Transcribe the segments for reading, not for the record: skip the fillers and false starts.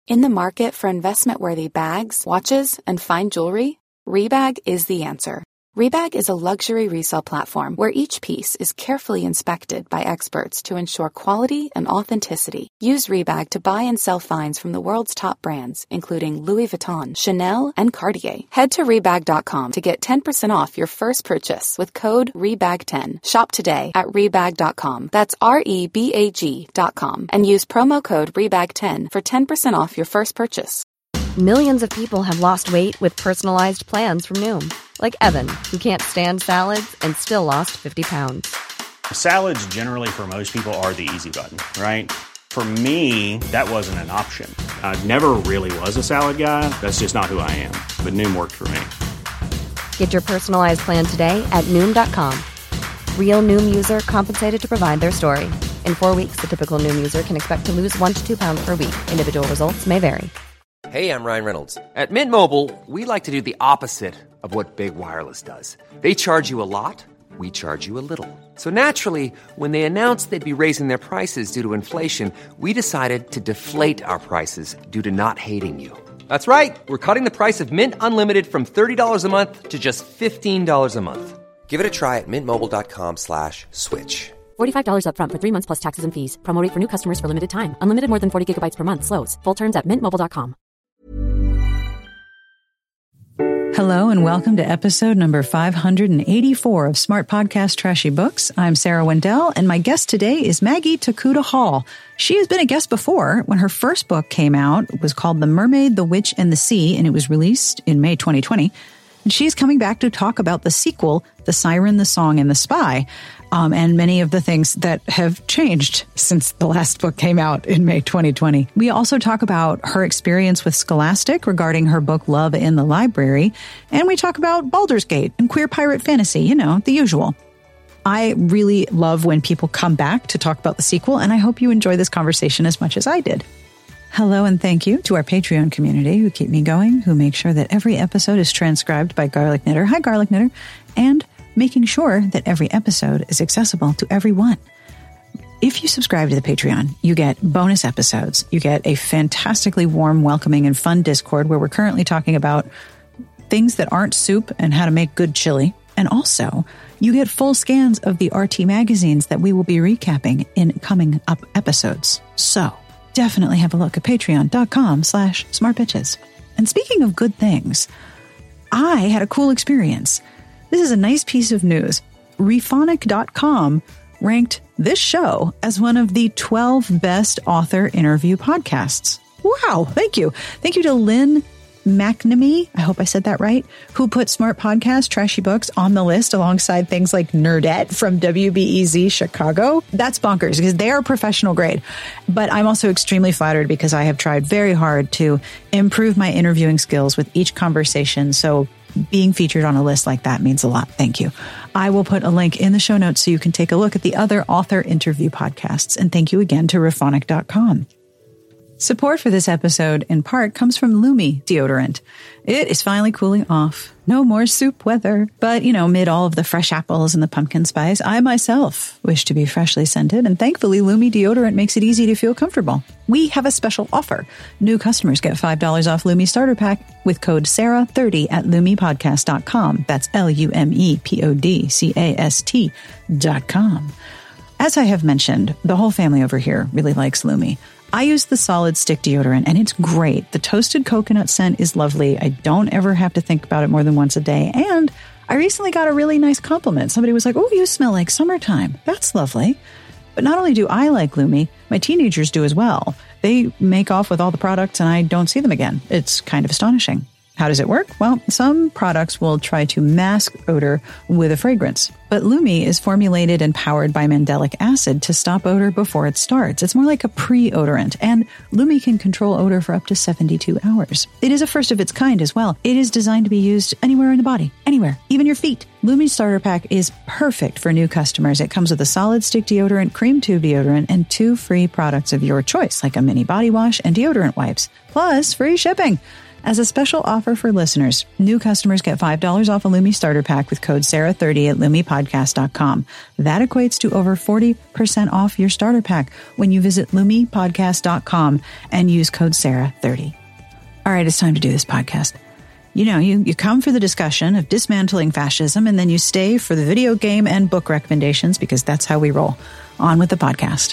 In the market for investment-worthy bags, watches, and fine jewelry, Rebag is the answer. Rebag is a luxury resale platform where each piece is carefully inspected by experts to ensure quality and authenticity. Use Rebag to buy and sell finds from the world's top brands, including Louis Vuitton, Chanel, and Cartier. Head to Rebag.com to get 10% off your first purchase with code REBAG10. Shop today at Rebag.com. That's REBAG.com. And use promo code REBAG10 for 10% off your first purchase. Millions of people have lost weight with personalized plans from Noom. Like Evan, who can't stand salads and still lost 50 pounds. Salads generally for most people are the easy button, right? For me, that wasn't an option. I never really was a salad guy. That's just not who I am. But Noom worked for me. Get your personalized plan today at Noom.com. Real Noom user compensated to provide their story. In 4 weeks, the typical Noom user can expect to lose 1 to 2 pounds per week. Individual results may vary. Hey, I'm Ryan Reynolds. At Mint Mobile, we like to do the opposite of what Big Wireless does. They charge you a lot, we charge you a little. So naturally, when they announced they'd be raising their prices due to inflation, we decided to deflate our prices due to not hating you. That's right. We're cutting the price of Mint Unlimited from $30 a month to just $15 a month. Give it a try at mintmobile.com/switch. $45 up front for 3 months plus taxes and fees. Promo rate for new customers for limited time. Unlimited more than 40 gigabytes per month. Slows full terms at mintmobile.com. Hello and welcome to episode number 584 of Smart Podcast Trashy Books. I'm Sarah Wendell, and my guest today is Maggie Tokuda Hall. She has been a guest before when her first book came out. It was called The Mermaid, the Witch, and the Sea, and it was released in May 2020. And she's coming back to talk about the sequel, The Siren, the Song, and the Spy, and many of the things that have changed since the last book came out in May 2020. We also talk about her experience with Scholastic regarding her book Love in the Library, and we talk about Baldur's Gate and queer pirate fantasy, you know, the usual. I really love when people come back to talk about the sequel, and I hope you enjoy this conversation as much as I did. Hello and thank you to our Patreon community who keep me going, who make sure that every episode is transcribed by Garlic Knitter. Hi, Garlic Knitter. And making sure that every episode is accessible to everyone. If you subscribe to the Patreon, you get bonus episodes. You get a fantastically warm, welcoming, and fun Discord where we're currently talking about things that aren't soup and how to make good chili. And also, you get full scans of the RT magazines that we will be recapping in coming up episodes. So definitely have a look at patreon.com/smartbitches. And speaking of good things, I had a cool experience. This is a nice piece of news. Rephonic.com ranked this show as one of the 12 best author interview podcasts. Wow, thank you. Thank you to Lynn McNamee, I hope I said that right, who put Smart Podcast Trashy Books on the list alongside things like Nerdette from WBEZ Chicago. That's bonkers because they are professional grade. But I'm also extremely flattered because I have tried very hard to improve my interviewing skills with each conversation. So being featured on a list like that means a lot. Thank you. I will put a link in the show notes so you can take a look at the other author interview podcasts. And thank you again to Rephonic.com. Support for this episode, in part, comes from Lumi deodorant. It is finally cooling off. No more soup weather. But, you know, amid all of the fresh apples and the pumpkin spice, I myself wish to be freshly scented, and thankfully Lumi deodorant makes it easy to feel comfortable. We have a special offer. New customers get $5 off Lumi Starter Pack with code SARAH30 at LumiPodcast.com. That's LumiPodcast.com. As I have mentioned, the whole family over here really likes Lumi. I use the solid stick deodorant, and it's great. The toasted coconut scent is lovely. I don't ever have to think about it more than once a day. And I recently got a really nice compliment. Somebody was like, "Oh, you smell like summertime." That's lovely. But not only do I like Lumi, my teenagers do as well. They make off with all the products, and I don't see them again. It's kind of astonishing. How does it work? Well, some products will try to mask odor with a fragrance, but Lumi is formulated and powered by mandelic acid to stop odor before it starts. It's more like a pre-odorant, and Lumi can control odor for up to 72 hours. It is a first of its kind as well. It is designed to be used anywhere in the body, anywhere, even your feet. Lumi Starter Pack is perfect for new customers. It comes with a solid stick deodorant, cream tube deodorant, and 2 free products of your choice, like a mini body wash and deodorant wipes, plus free shipping. As a special offer for listeners, new customers get $5 off a Lumi starter pack with code Sarah30 at LumiPodcast.com. That equates to over 40% off your starter pack when you visit LumiPodcast.com and use code Sarah30. All right, it's time to do this podcast. You know, you come for the discussion of dismantling fascism, and then you stay for the video game and book recommendations, because that's how we roll. On with the podcast.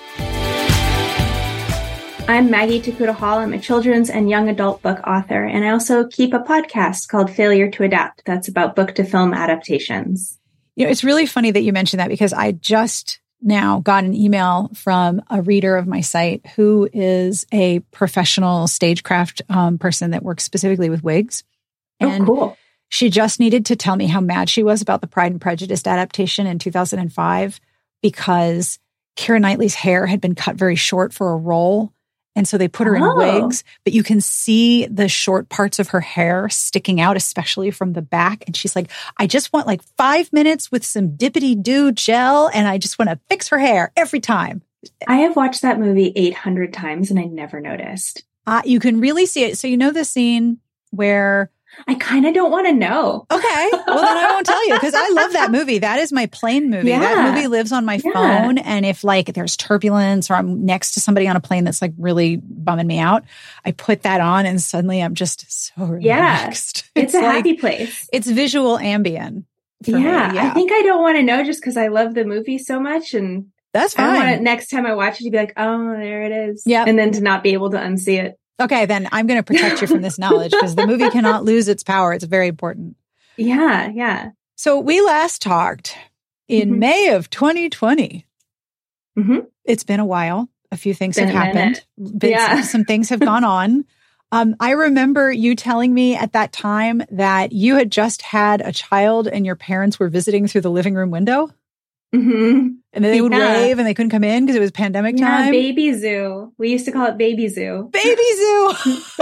I'm Maggie Takuda Hall. I'm a children's and young adult book author, and I also keep a podcast called Failure to Adapt that's about book-to-film adaptations. You know, it's really funny that you mentioned that, because I just now got an email from a reader of my site who is a professional stagecraft person that works specifically with wigs. And cool. She just needed to tell me how mad she was about the Pride and Prejudice adaptation in 2005, because Keira Knightley's hair had been cut very short for a role. And so they put her in wigs, but you can see the short parts of her hair sticking out, especially from the back. And she's like, I just want like 5 minutes with some dippity-doo gel, and I just want to fix her hair every time. I have watched that movie 800 times and I never noticed. You can really see it. So you know the scene where... I kind of don't want to know. Okay. Well, then I won't tell you, because I love that movie. That is my plane movie. Yeah. That movie lives on my phone. And if like there's turbulence or I'm next to somebody on a plane that's like really bumming me out, I put that on and suddenly I'm just so relaxed. It's a happy place. It's visual Ambien. Yeah. I think I don't want to know just because I love the movie so much. And that's fine. I want it, next time I watch it to be like, oh, there it is. Yeah. And then to not be able to unsee it. Okay, then I'm going to protect you from this knowledge, because the movie cannot lose its power. It's very important. Yeah, yeah. So we last talked in May of 2020. Mm-hmm. It's been a while. A few things have happened. Some things have gone on. I remember you telling me at that time that you had just had a child and your parents were visiting through the living room window. Mm-hmm. And then they would wave and they couldn't come in because it was pandemic time. Yeah, baby zoo. We used to call it baby zoo. Baby zoo.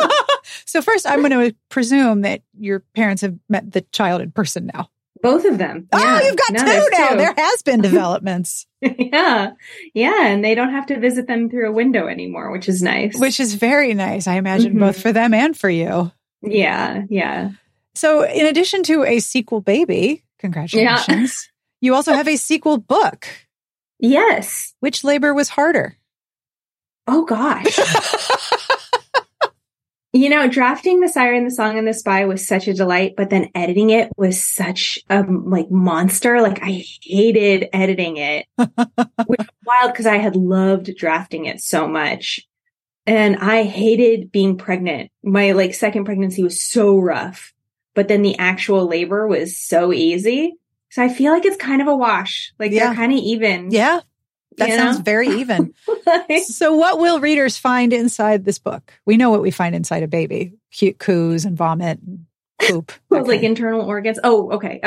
So first, I'm going to presume that your parents have met the child in person now. Both of them. Oh, yeah. You've got two now. There has been developments. Yeah. Yeah. And they don't have to visit them through a window anymore, which is nice. Which is very nice, I imagine, both for them and for you. Yeah. Yeah. So in addition to a sequel baby, congratulations, you also have a sequel book. Yes. Which labor was harder? Oh, gosh. You know, drafting The Siren, the Song, and the Spy was such a delight, but then editing it was such a monster. Like, I hated editing it, which was wild because I had loved drafting it so much. And I hated being pregnant. My second pregnancy was so rough, but then the actual labor was so easy. So I feel like it's kind of a wash. They're kind of even. Yeah. That sounds very even. So what will readers find inside this book? We know what we find inside a baby. Cute coos and vomit and poop. Like internal organs. Oh, okay.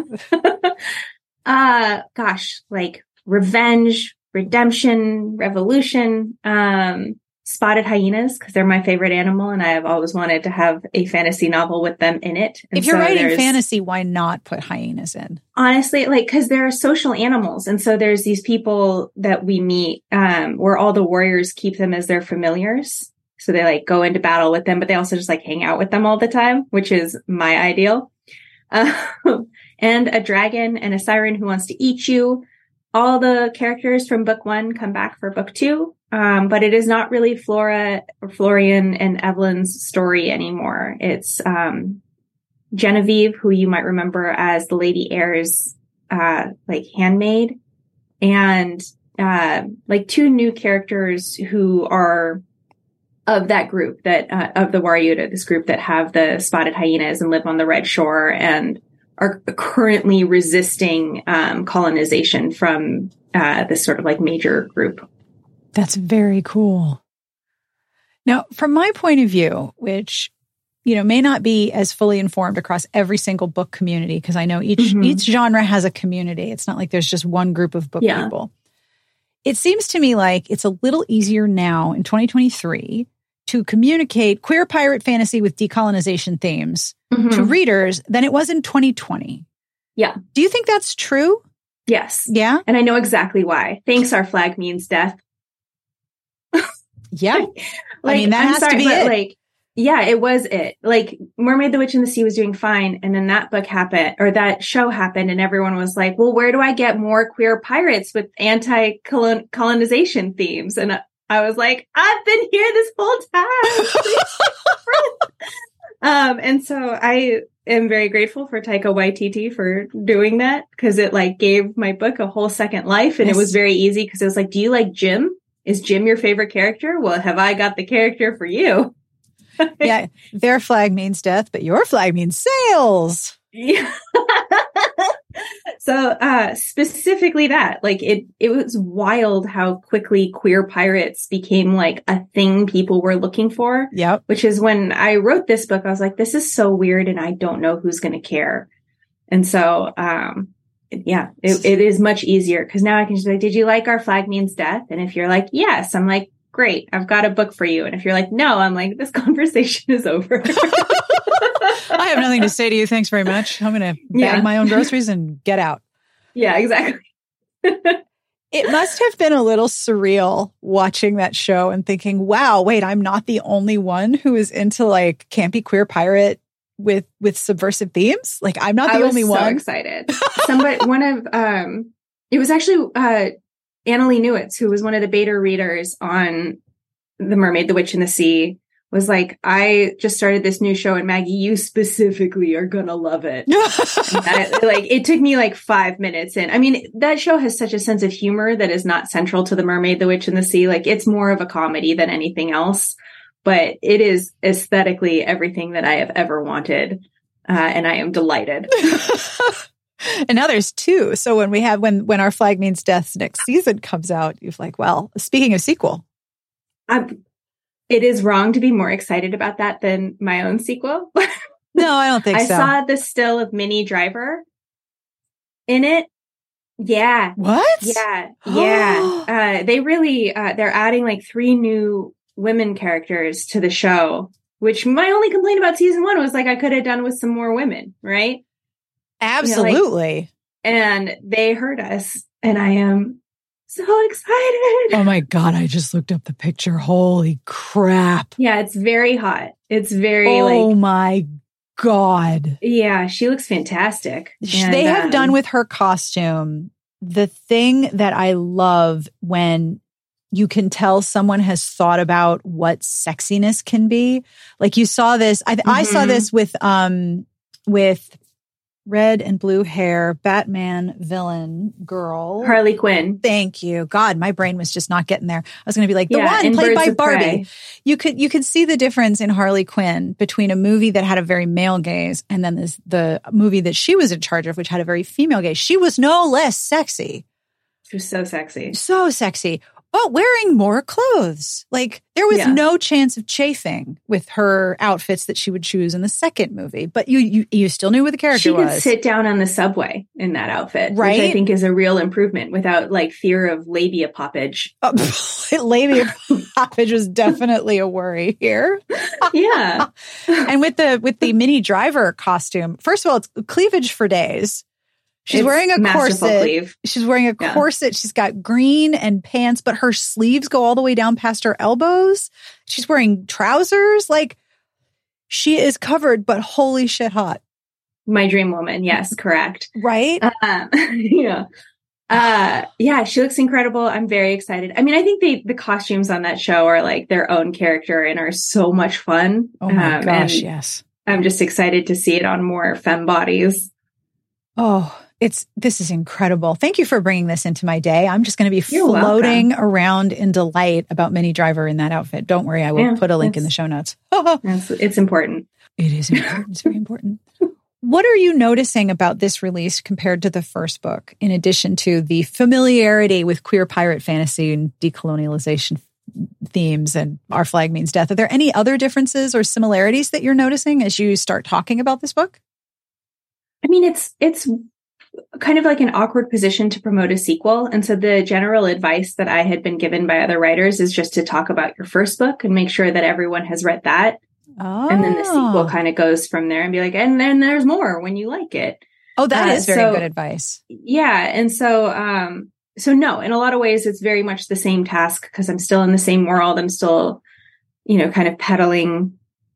Gosh, revenge, redemption, revolution, spotted hyenas, because they're my favorite animal, and I have always wanted to have a fantasy novel with them in it. And if you're writing fantasy, why not put hyenas in? Honestly, because they're social animals. And so there's these people that we meet where all the warriors keep them as their familiars. So they go into battle with them, but they also just hang out with them all the time, which is my ideal. And a dragon and a siren who wants to eat you. All the characters from book 1 come back for book 2. But it is not really Flora or Florian and Evelyn's story anymore. It's Genevieve, who you might remember as the Lady Ayre's handmaid, and 2 new characters who are of that group that of the Waryuta, this group that have the spotted hyenas and live on the Red Shore and are currently resisting colonization from this sort of major group. That's very cool. Now, from my point of view, which, may not be as fully informed across every single book community, because I know each genre has a community. It's not like there's just one group of book people. It seems to me like it's a little easier now in 2023 to communicate queer pirate fantasy with decolonization themes to readers than it was in 2020. Yeah. Do you think that's true? Yes. Yeah. And I know exactly why. Thanks, our flag means death. Yeah. That has to be it. Yeah, it was it. Like Mermaid, the Witch, and the Sea was doing fine. And then that book happened, or that show happened, and everyone was like, well, where do I get more queer pirates with anti-colonization themes? And I was like, I've been here this whole time. And so I am very grateful for Taika Waititi for doing that, because it like gave my book a whole second life. And it was very easy because it was like, do you like Jim? Is Jim your favorite character? Well, have I got the character for you? Yeah, their flag means death, but your flag means sails. Yeah. So specifically that, like it was wild how quickly queer pirates became like a thing people were looking for. Yep. Which is when I wrote this book, I was like, this is so weird and I don't know who's going to care. And so, it is much easier because now I can just be like, did you like Our Flag Means Death? And if you're like, yes, I'm like, great, I've got a book for you. And if you're like, no, I'm like, this conversation is over. I have nothing to say to you. Thanks very much. I'm going to bag my own groceries and get out. Yeah, exactly. It must have been a little surreal watching that show and thinking, wow, wait, I'm not the only one who is into like campy queer pirate with subversive themes. Like I'm not the only one. I was so excited. It was actually Annalee Newitz, who was one of the beta readers on The Mermaid, the Witch, and the Sea, was like, I just started this new show, and Maggie, you specifically are gonna love it. It took me like 5 minutes. And I mean, that show has such a sense of humor that is not central to The Mermaid, the Witch, and the Sea. Like it's more of a comedy than anything else, but it is aesthetically everything that I have ever wanted. And I am delighted. And now there's 2. So when Our Flag Means Death's next season comes out, you're like, well, speaking of sequel. It is wrong to be more excited about that than my own sequel. No, I don't think so. I saw the still of Minnie Driver in it. Yeah. What? Yeah. Yeah. They really, they're adding like 3 new women characters to the show, which my only complaint about season 1 was like, I could have done with some more women, right? Absolutely. And they heard us, and I am so excited. Oh my God, I just looked up the picture. Holy crap. Yeah, it's very hot. It's very oh my God. Yeah, she looks fantastic. And, they have done with her costume the thing that I love when you can tell someone has thought about what sexiness can be. Like you saw this, I saw this with red and blue hair, Batman villain girl. Harley Quinn. Thank you. God, my brain was just not getting there. I was going to be like, the one played by Barbie. You could see the difference in Harley Quinn between a movie that had a very male gaze and then the movie that she was in charge of, which had a very female gaze. She was no less sexy. She was so sexy. So sexy. But wearing more clothes. Like there was no chance of chafing with her outfits that she would choose in the second movie. But you still knew what the character was. She could sit down on the subway in that outfit, right? Which I think is a real improvement without like fear of labia poppage. Labia poppage was definitely a worry here. Yeah. And with the Minnie Driver costume, first of all, it's cleavage for days. She's wearing a corset. Cleave. She's wearing a corset. She's got green and pants, but her sleeves go all the way down past her elbows. She's wearing trousers. Like she is covered, but holy shit hot. My dream woman. Yes, correct. Right? Yeah. She looks incredible. I'm very excited. I mean, I think the costumes on that show are like their own character and are so much fun. Oh my gosh, yes. I'm just excited to see it on more femme bodies. Oh, this is incredible. Thank you for bringing this into my day. I'm just going to be floating around in delight about Minnie Driver in that outfit. Don't worry. I will put a link in the show notes. It's important. It is important. It's very important. What are you noticing about this release compared to the first book, in addition to the familiarity with queer pirate fantasy and decolonialization themes and Our Flag Means Death? Are there any other differences or similarities that you're noticing as you start talking about this book? I mean, it's kind of like an awkward position to promote a sequel. And so the general advice that I had been given by other writers is just to talk about your first book and make sure that everyone has read that. Oh. And then the sequel kind of goes from there and be like, and then there's more when you like it. Oh, that is very good advice. Yeah. And so, no, in a lot of ways, it's very much the same task because I'm still in the same world. I'm still, kind of peddling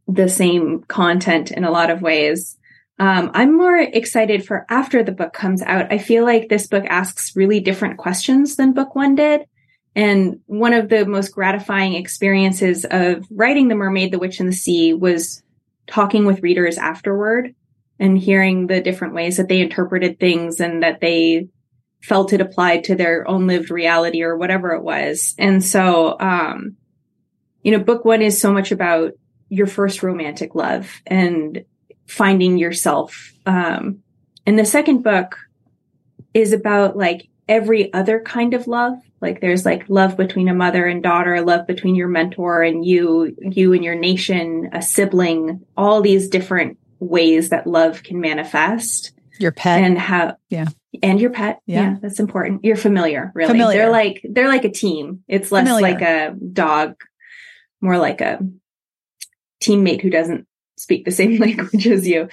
the same content in a lot of ways. I'm more excited for after the book comes out. I feel like this book asks really different questions than book one did. And one of the most gratifying experiences of writing The Mermaid, the Witch, and the Sea was talking with readers afterward and hearing the different ways that they interpreted things and that they felt it applied to their own lived reality or whatever it was. And so, book one is so much about your first romantic love and finding yourself. And the second book is about like every other kind of love. Like there's like love between a mother and daughter, love between your mentor and you and your nation, a sibling, all these different ways that love can manifest. Your pet. And how, yeah. And your pet. Yeah, that's important. You're familiar, really. Familiar. They're like a team. It's less familiar. like a dog, more like a teammate who doesn't speak the same language as you.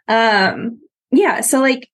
So like,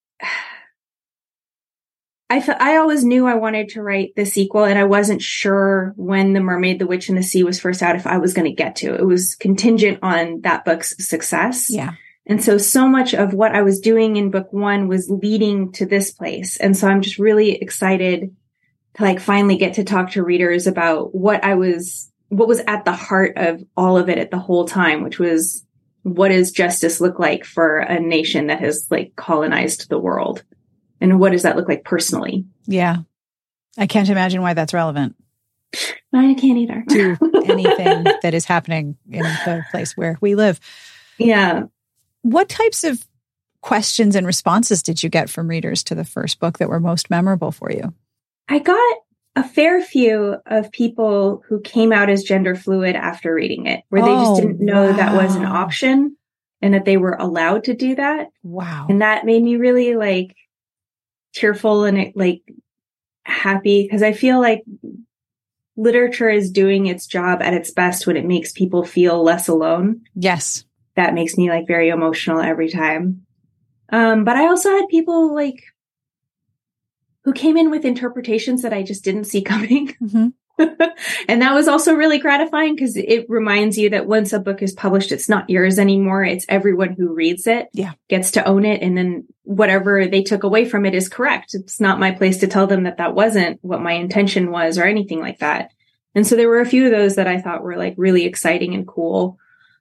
I always knew I wanted to write the sequel, and I wasn't sure when The Mermaid, the Witch, and the Sea was first out if I was going to get to. It was contingent on that book's success. Yeah. And so much of what I was doing in book one was leading to this place. And so I'm just really excited to like finally get to talk to readers about what was at the heart of all of it at the whole time, which was, what does justice look like for a nation that has like colonized the world? And what does that look like personally? Yeah. I can't imagine why that's relevant. I can't either. To anything that is happening in the place where we live. Yeah. What types of questions and responses did you get from readers to the first book that were most memorable for you? I got a fair few of people who came out as gender fluid after reading it, where they just didn't know that was an option and that they were allowed to do that. Wow. And that made me really like tearful and like happy, because I feel like literature is doing its job at its best when it makes people feel less alone. Yes. That makes me like very emotional every time. But I also had people like who came in with interpretations that I just didn't see coming. Mm-hmm. And that was also really gratifying because it reminds you that once a book is published, it's not yours anymore. It's everyone who reads it gets to own it. And then whatever they took away from it is correct. It's not my place to tell them that that wasn't what my intention was or anything like that. And so there were a few of those that I thought were like really exciting and cool.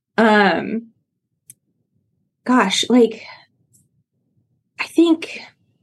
Like I think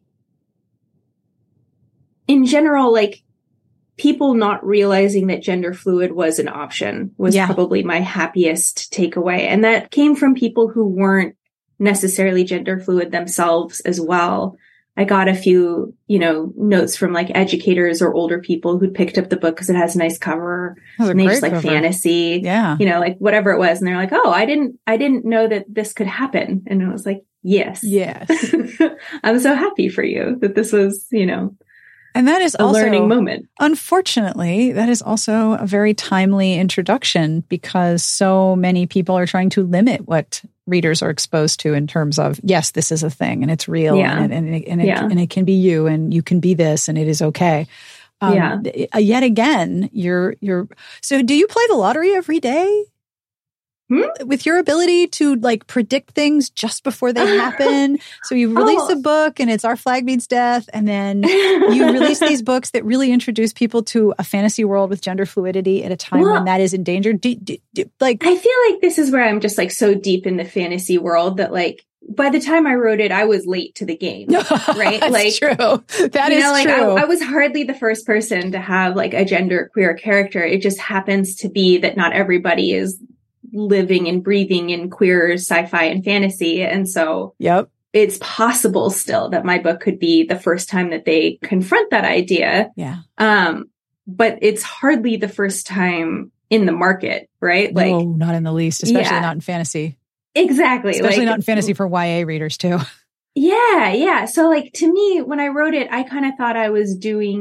in general, like people not realizing that gender fluid was an option was probably my happiest takeaway. And that came from people who weren't necessarily gender fluid themselves as well. I got a few, notes from like educators or older people who'd picked up the book because it has a nice cover and they just like cover. Fantasy, like whatever it was. And they're like, oh, I didn't know that this could happen. And I was like, yes. I'm so happy for you that this was, and that is a also, learning moment. Unfortunately, that is also a very timely introduction because so many people are trying to limit what readers are exposed to in terms of, yes, this is a thing and it's real and it can be you and you can be this and it is okay. Yet again, so do you play the lottery every day? With your ability to like predict things just before they happen. So you release a book and it's Our Flag Means Death. And then you release these books that really introduce people to a fantasy world with gender fluidity at a time when that is endangered. I feel like this is where I'm just like so deep in the fantasy world that like, by the time I wrote it, I was late to the game, right? That's true. That is true. I was hardly the first person to have like a gender queer character. It just happens to be that not everybody is living and breathing in queer sci-fi and fantasy. And so it's possible still that my book could be the first time that they confront that idea. But it's hardly the first time in the market, right? Like, no, not in the least, especially not in fantasy. Exactly. Especially not in fantasy for YA readers too. Yeah. So like to me, when I wrote it, I kind of thought I was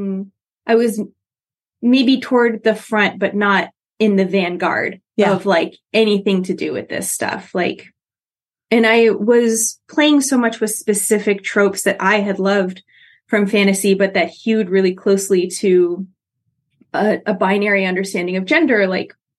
maybe toward the front, but not in the vanguard of like anything to do with this stuff. Like, and I was playing so much with specific tropes that I had loved from fantasy, but that hewed really closely to a binary understanding of gender, like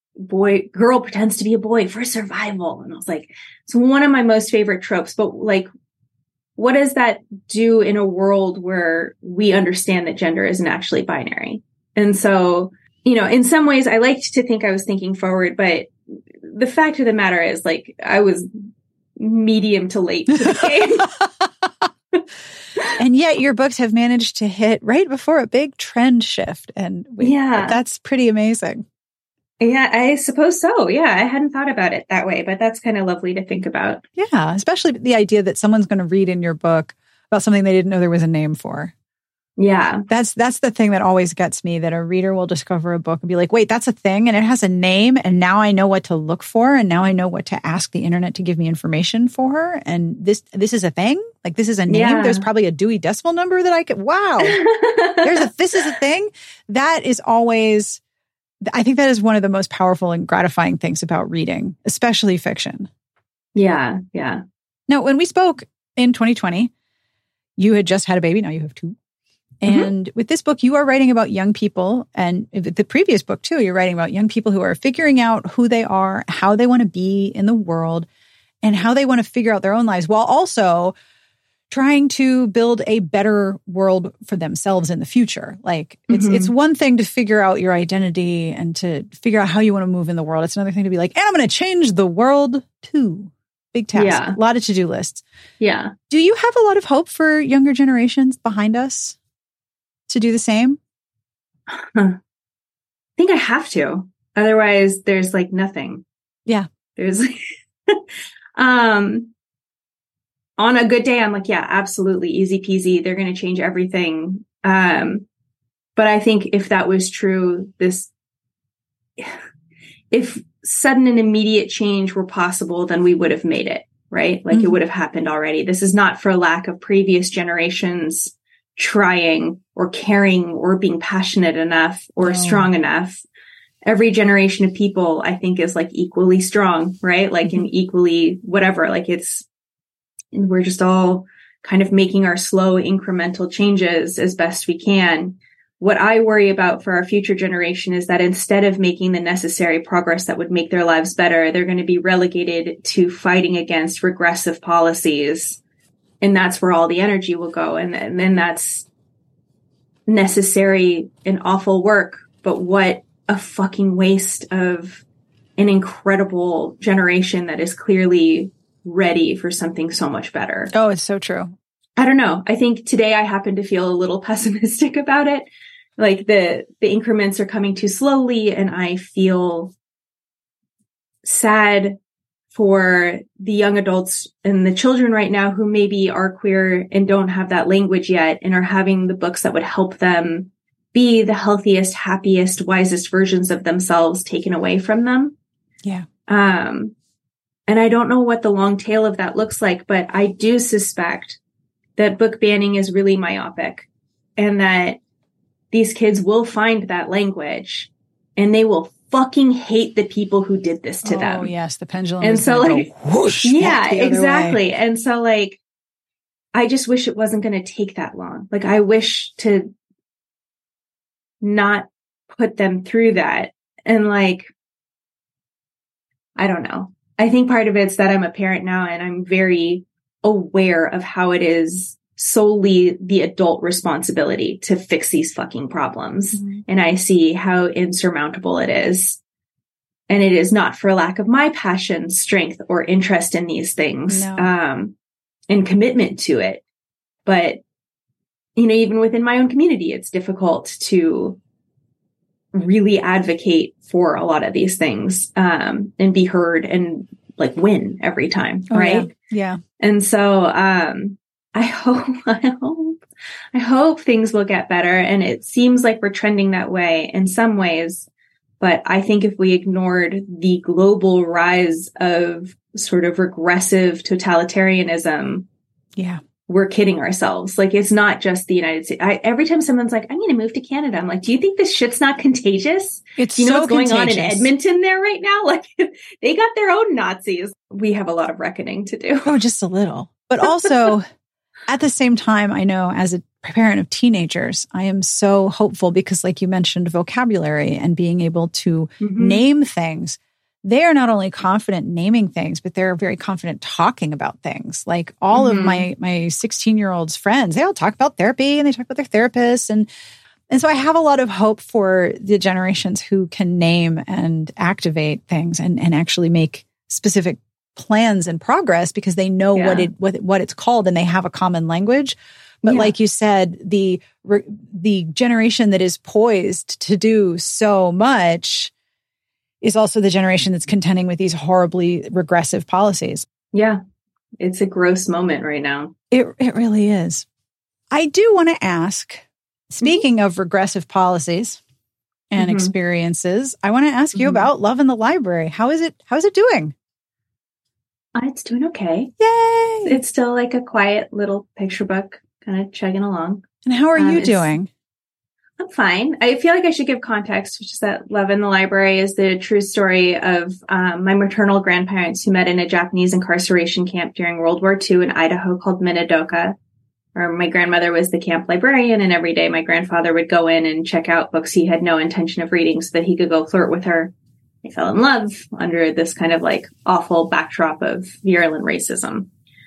girl pretends to be a boy for survival. And I was like, it's one of my most favorite tropes, but like, what does that do in a world where we understand that gender isn't actually binary? And so, you know, in some ways I liked to think I was thinking forward, but the fact of the matter is, like, I was medium to late to the game. And yet your books have managed to hit right before a big trend shift. And that's pretty amazing. Yeah, I suppose so. Yeah, I hadn't thought about it that way, but that's kind of lovely to think about. Yeah, especially the idea that someone's going to read in your book about something they didn't know there was a name for. Yeah. That's the thing that always gets me, that a reader will discover a book and be like, wait, that's a thing and it has a name and now I know what to look for and now I know what to ask the internet to give me information for. And this is a thing? Like, this is a name? Yeah. There's probably a Dewey Decimal Number that I could, wow. This is a thing? That is always, I think that is one of the most powerful and gratifying things about reading, especially fiction. Yeah, yeah. Now, when we spoke in 2020, you had just had a baby. Now you have two. And with this book, you are writing about young people, and the previous book too, you're writing about young people who are figuring out who they are, how they want to be in the world, and how they want to figure out their own lives while also trying to build a better world for themselves in the future. Like, it's one thing to figure out your identity and to figure out how you want to move in the world. It's another thing to be like, and I'm going to change the world too. Big task, a lot of to-do lists. Yeah. Do you have a lot of hope for younger generations behind us to do the same? I think I have to. Otherwise, there's like nothing. Yeah. There's on a good day, I'm like, yeah, absolutely. Easy peasy. They're going to change everything. But I think if that was true, if sudden and immediate change were possible, then we would have made it, right? Like it would have happened already. This is not for lack of previous generations trying or caring or being passionate enough or strong enough. Every generation of people, I think, is like equally strong, right? Like and equally whatever, like we're just all kind of making our slow incremental changes as best we can. What I worry about for our future generation is that instead of making the necessary progress that would make their lives better, they're going to be relegated to fighting against regressive policies. And that's where all the energy will go. And then that's necessary and awful work. But what a fucking waste of an incredible generation that is clearly ready for something so much better. Oh, it's so true. I don't know. I think today I happen to feel a little pessimistic about it. Like the increments are coming too slowly, and I feel sad for the young adults and the children right now who maybe are queer and don't have that language yet and are having the books that would help them be the healthiest, happiest, wisest versions of themselves taken away from them. Yeah. And I don't know what the long tail of that looks like, but I do suspect that book banning is really myopic and that these kids will find that language and they will fucking hate the people who did this to them. Oh, yes. The pendulum. And so like, whoosh, yeah, exactly. And so like, I just wish it wasn't going to take that long. Like, I wish to not put them through that. And like, I don't know. I think part of it's that I'm a parent now and I'm very aware of how it is solely the adult responsibility to fix these fucking problems. Mm-hmm. And I see how insurmountable it is. And it is not for lack of my passion, strength, or interest in these things, and commitment to it. But, you know, even within my own community, it's difficult to really advocate for a lot of these things, and be heard and like win every time. Right. Yeah. And so, I hope things will get better. And it seems like we're trending that way in some ways. But I think if we ignored the global rise of sort of regressive totalitarianism, we're kidding ourselves. Like, it's not just the United States. Every time someone's like, I'm going to move to Canada, I'm like, do you think this shit's not contagious? It's you know so what's going contagious. on in Edmonton there right now? Like, they got their own Nazis. We have a lot of reckoning to do. Oh, just a little. But also, at the same time, I know as a parent of teenagers, I am so hopeful because, like you mentioned, vocabulary and being able to name things. They are not only confident naming things, but they're very confident talking about things. Like all of my 16-year-olds friends, they all talk about therapy and they talk about their therapists. And so I have a lot of hope for the generations who can name and activate things and actually make specific plans and progress because they know what it's called and they have a common language. But like you said, the generation that is poised to do so much is also the generation that's contending with these horribly regressive policies. Yeah. It's a gross moment right now. It really is. I do want to ask, speaking of regressive policies and experiences, I want to ask you about Love in the Library. How is it doing? It's doing okay. Yay! It's still like a quiet little picture book, kind of chugging along. And how are you doing? I'm fine. I feel like I should give context, which is that Love in the Library is the true story of my maternal grandparents who met in a Japanese incarceration camp during World War II in Idaho called Minidoka, where my grandmother was the camp librarian, and every day my grandfather would go in and check out books he had no intention of reading so that he could go flirt with her. They fell in love under this kind of like awful backdrop of virulent racism.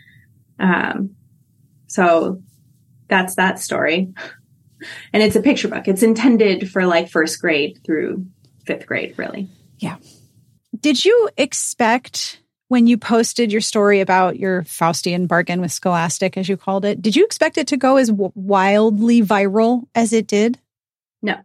So that's that story. And it's a picture book. It's intended for like first grade through fifth grade, really. Yeah. Did you expect when you posted your story about your Faustian bargain with Scholastic, as you called it, did you expect it to go as wildly viral as it did? No.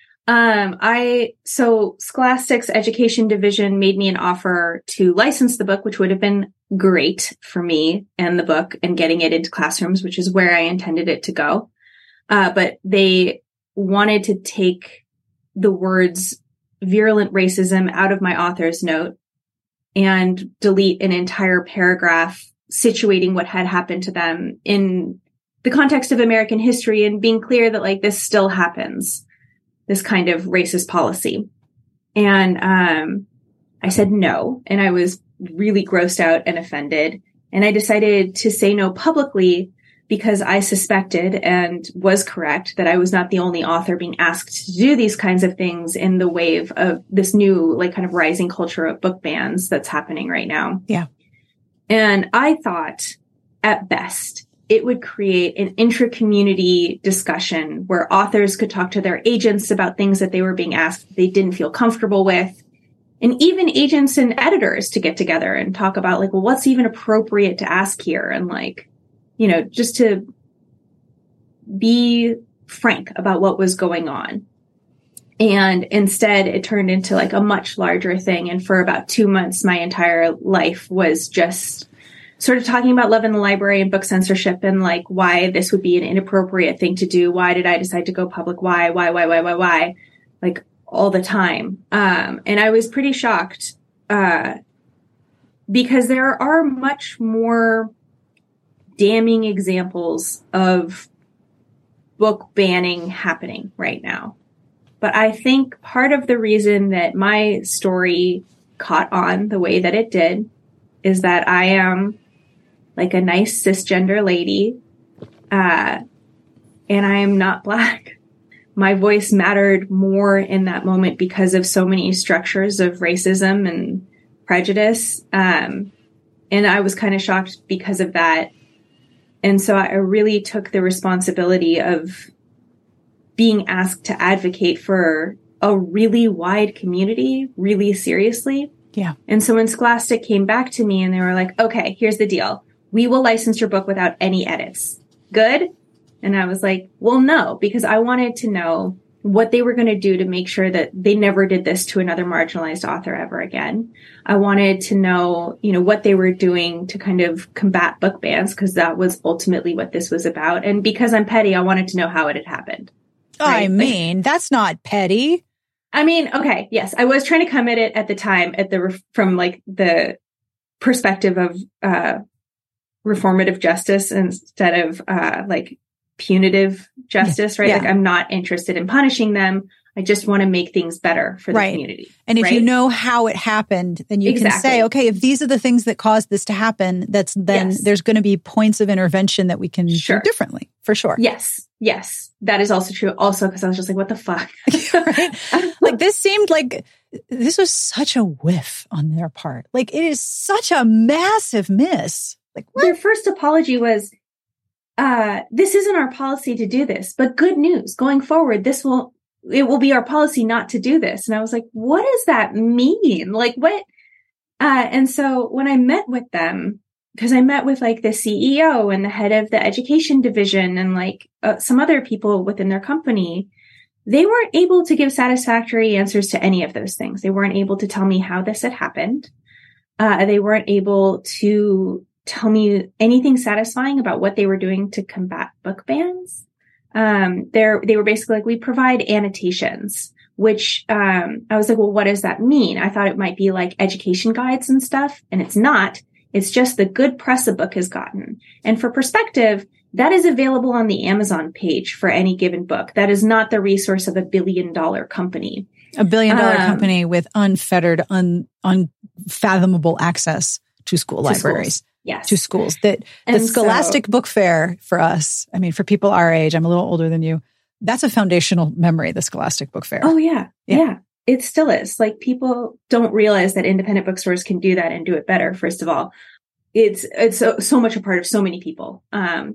So Scholastic's education division made me an offer to license the book, which would have been great for me and the book and getting it into classrooms, which is where I intended it to go. But they wanted to take the words virulent racism out of my author's note and delete an entire paragraph situating what had happened to them in the context of American history and being clear that like this still happens, this kind of racist policy. And I said no, and I was really grossed out and offended. And I decided to say no publicly because I suspected and was correct that I was not the only author being asked to do these kinds of things in the wave of this new, like, kind of rising culture of book bans that's happening right now. Yeah. And I thought, at best, it would create an intra-community discussion where authors could talk to their agents about things that they were being asked they didn't feel comfortable with. And even agents and editors to get together and talk about, like, well, what's even appropriate to ask here? And, like, you know, just to be frank about what was going on. And instead, it turned into like a much larger thing. And for about 2 months, my entire life was just sort of talking about Love in the Library and book censorship and like why this would be an inappropriate thing to do. Why did I decide to go public? Why? Like all the time. And I was pretty shocked because there are much more damning examples of book banning happening right now. But I think part of the reason that my story caught on the way that it did is that I am like a nice cisgender lady, and I am not Black. My voice mattered more in that moment because of so many structures of racism and prejudice. And I was kind of shocked because of that. And so I really took the responsibility of being asked to advocate for a really wide community really seriously. Yeah. And so when Scholastic came back to me and they were like, okay, here's the deal. We will license your book without any edits. Good? And I was like, well, no, because I wanted to know what they were going to do to make sure that they never did this to another marginalized author ever again. I wanted to know, you know, what they were doing to kind of combat book bans, because that was ultimately what this was about. And because I'm petty, I wanted to know how it had happened. Right? I mean, that's not petty. I mean, okay, yes, I was trying to come at it at the time from like the perspective of reformative justice instead of like punitive justice, right? Yeah. Like I'm not interested in punishing them. I just want to make things better for the community. And if you know how it happened, then you can say, okay, if these are the things that caused this to happen, there's going to be points of intervention that we can do differently, for sure. Yes. That is also true. Also, because I was just like, what the fuck? Right? Like this seemed like this was such a whiff on their part. Like it is such a massive miss. Like what? Their first apology was, this isn't our policy to do this, but good news going forward, it will be our policy not to do this. And I was like, what does that mean? Like what? And so when I met with them, because I met with like the CEO and the head of the education division and like some other people within their company, they weren't able to give satisfactory answers to any of those things. They weren't able to tell me how this had happened. They weren't able to tell me anything satisfying about what they were doing to combat book bans. They were basically like, we provide annotations, which, I was like, well, what does that mean? I thought it might be like education guides and stuff. And it's not. It's just the good press a book has gotten. And for perspective, that is available on the Amazon page for any given book. That is not the resource of $1 billion company. $1 billion company with unfettered, unfathomable access to school libraries. Schools. Yes. To schools. The Scholastic Book Fair for us, I mean, for people our age, I'm a little older than you, that's a foundational memory, the Scholastic Book Fair. Oh, yeah. It still is. Like people don't realize that independent bookstores can do that and do it better. First of all, it's so much a part of so many people. In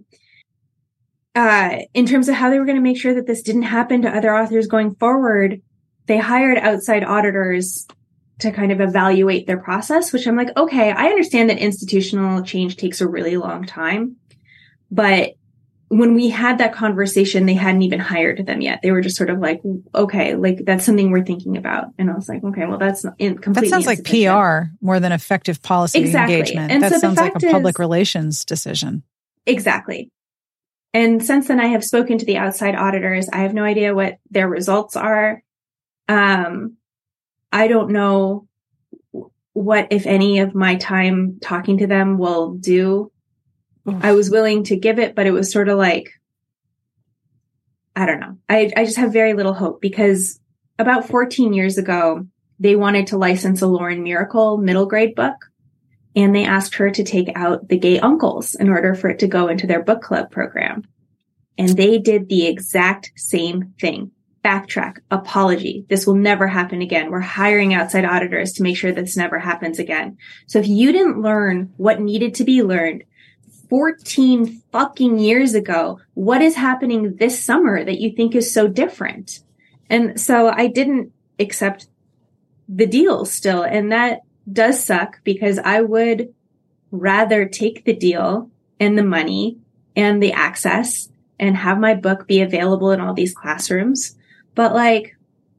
terms of how they were going to make sure that this didn't happen to other authors going forward, they hired outside auditors to kind of evaluate their process, which I'm like, okay, I understand that institutional change takes a really long time. But when we had that conversation, they hadn't even hired them yet. They were just sort of like, okay, like that's something we're thinking about. And I was like, okay, well, that's completely That sounds like PR more than effective policy engagement. And that so sounds like a public relations decision. Exactly. And since then, I have spoken to the outside auditors. I have no idea what their results are. I don't know what, if any, of my time talking to them will do. I was willing to give it, but it was sort of like, I don't know. I just have very little hope because about 14 years ago, they wanted to license a Lauren Miracle middle grade book. And they asked her to take out the gay uncles in order for it to go into their book club program. And they did the exact same thing. Backtrack, apology. This will never happen again. We're hiring outside auditors to make sure this never happens again. So if you didn't learn what needed to be learned 14 fucking years ago, what is happening this summer that you think is so different? And so I didn't accept the deal still. And that does suck because I would rather take the deal and the money and the access and have my book be available in all these classrooms. But like,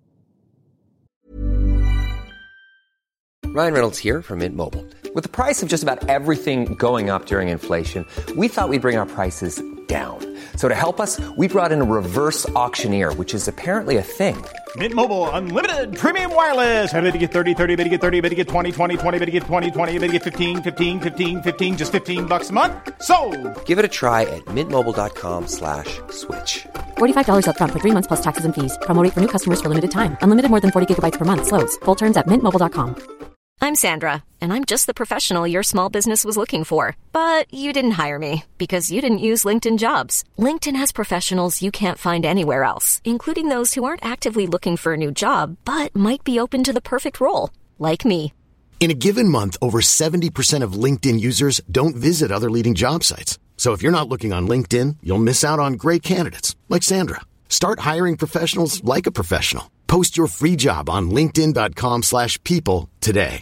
Ryan Reynolds here from Mint Mobile. With the price of just about everything going up during inflation, we thought we'd bring our prices down. So to help us, we brought in a reverse auctioneer, which is apparently a thing. Mint Mobile Unlimited Premium Wireless. How to get 30, 30, bit to get 30, bit to get 20, 20, 20, bit to get 20, 20, bit to get 15, 15, 15, 15, just $15 a month? Sold! Give it a try at mintmobile.com/switch. $45 up front for 3 months plus taxes and fees. Promo rate for new customers for limited time. Unlimited more than 40 gigabytes per month. Slows full terms at mintmobile.com. I'm Sandra, and I'm just the professional your small business was looking for. But you didn't hire me because you didn't use LinkedIn Jobs. LinkedIn has professionals you can't find anywhere else, including those who aren't actively looking for a new job, but might be open to the perfect role, like me. In a given month, over 70% of LinkedIn users don't visit other leading job sites. So if you're not looking on LinkedIn, you'll miss out on great candidates like Sandra. Start hiring professionals like a professional. Post your free job on linkedin.com/people today.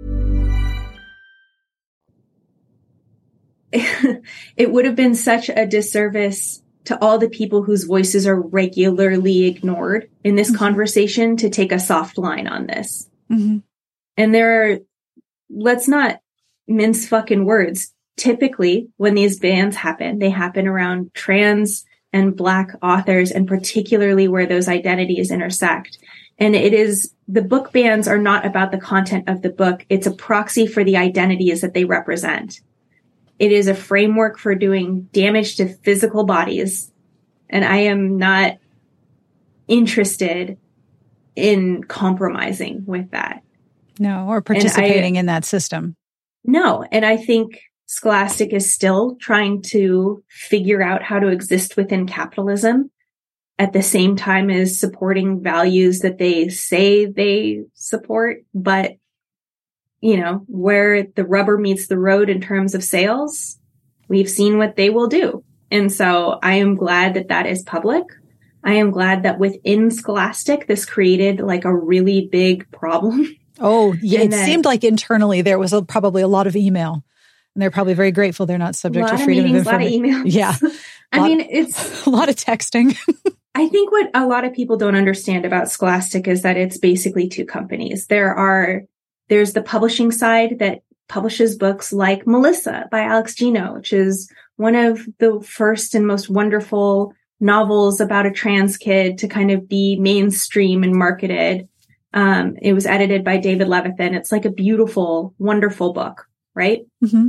It would have been such a disservice to all the people whose voices are regularly ignored in this conversation to take a soft line on this. Mm-hmm. And let's not mince fucking words. Typically, when these bans happen, they happen around trans and Black authors, and particularly where those identities intersect. And the book bans are not about the content of the book. It's a proxy for the identities that they represent. It is a framework for doing damage to physical bodies. And I am not interested in compromising with that. No, or participating in that system. No. And I think Scholastic is still trying to figure out how to exist within capitalism at the same time as supporting values that they say they support. But, you know, where the rubber meets the road in terms of sales, we've seen what they will do. And so I am glad that that is public. I am glad that within Scholastic, this created like a really big problem. Oh, yeah. It seemed like internally there was probably a lot of email. And they're probably very grateful they're not subject to freedom of information. A lot of emails. Yeah. I mean, it's a lot of texting. I think what a lot of people don't understand about Scholastic is that it's basically two companies. There's the publishing side that publishes books like Melissa by Alex Gino, which is one of the first and most wonderful novels about a trans kid to kind of be mainstream and marketed. It was edited by David Levithan. It's like a beautiful, wonderful book, right? Mm-hmm.